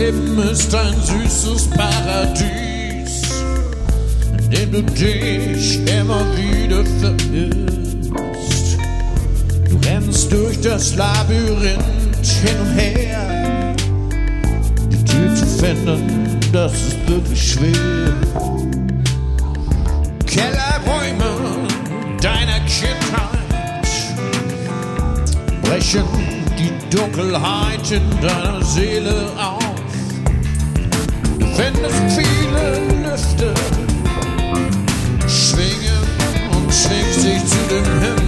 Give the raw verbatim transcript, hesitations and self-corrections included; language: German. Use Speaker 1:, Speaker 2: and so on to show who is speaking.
Speaker 1: Leben ist ein süßes Paradies, in dem du dich immer wieder verirrst. Du rennst durch das Labyrinth hin und her. Die Tür zu finden, das ist wirklich schwer. Kellerräume deiner Kindheit brechen die Dunkelheit in deiner Seele auf. Du findest viele Lüfte, schwingen und schwingst dich zu dem Himmel